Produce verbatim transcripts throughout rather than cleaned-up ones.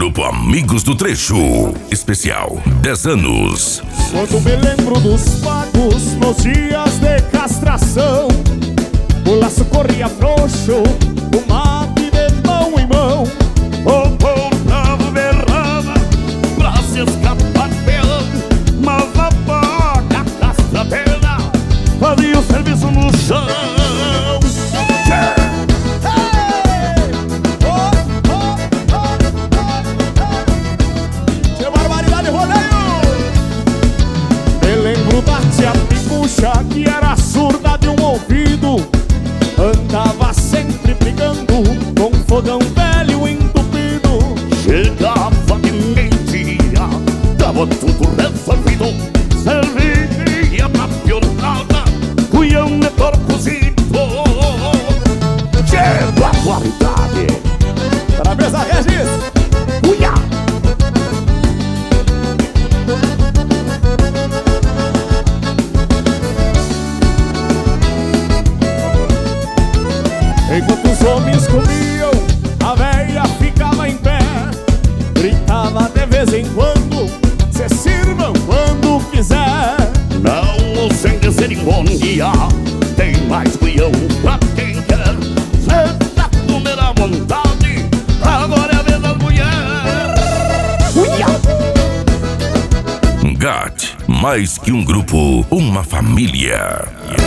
Grupo Amigos do Trecho. Especial dez anos. Quando me lembro dos pagos nos dias de castração, o laço corria frouxo, o mate de mão em mão. O povo berrava pra se escapar pela, mas a boca castradeira fazia o serviço no chão. Que era surda de um ouvido, andava sempre brigando com um fogão velho entupido. Chegava de meio-dia, dava tudo resolvido, servia pra pionada, cuião de touro cozido. Chega a qualidade. Parabéns a Regis. Uia! Enquanto os homens comiam, a véia ficava em pé, gritava de vez em quando: se sirvam quando quiser. Não usem de cerimônia, tem mais cuião pra quem quer. Senta a comer à vontade, agora é a vez das mulheres. Uia! Gat, mais que um grupo, uma família.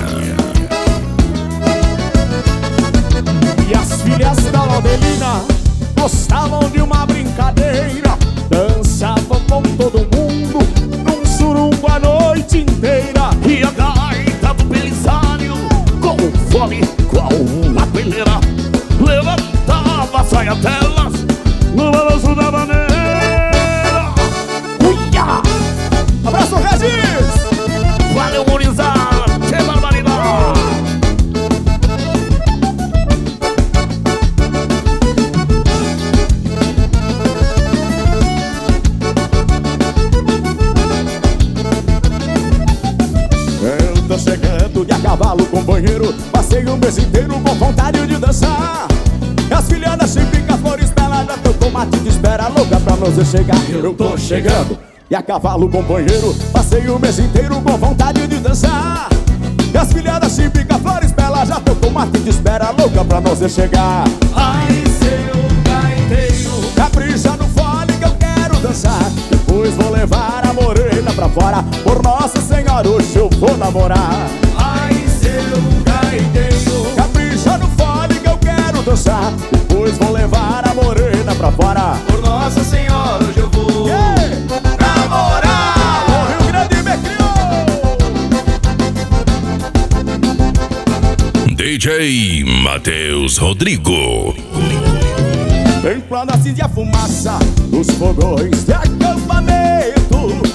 E as filhas da Laudelina gostavam de uma brincadeira, dançavam com todo mundo num surungo a noite inteira. E a gaita do Belisário, com fome qual uma peneira, levantava a saia delas no balanço da maneira. Uia! Abraço, Regis! Valeu, Morizar! Que barbaridade! Tô chegando de a cavalo, companheiro, passei o mês inteiro com vontade de dançar. As filhadas se ficam flores belas, já tô com mate de espera louca pra nós chegar. Eu tô chegando de a cavalo, companheiro, passei o mês inteiro com vontade de dançar. As filhadas se ficam flores belas, já tô com mate de espera louca pra nós chegar. Ai, seu gaiteiro, capricha no fole que eu quero dançar. Depois vou levar a morena pra fora, por Nossa Senhora hoje eu vou namorar. Ai, seu gaiteiro, capricha no fole que eu quero dançar. Depois vou levar a morena pra fora, por Nossa Senhora hoje eu vou yeah! namorar. O Rio Grande me criou. D J Matheus Rodrigo. Em planas de a fumaça dos fogões de acampamento,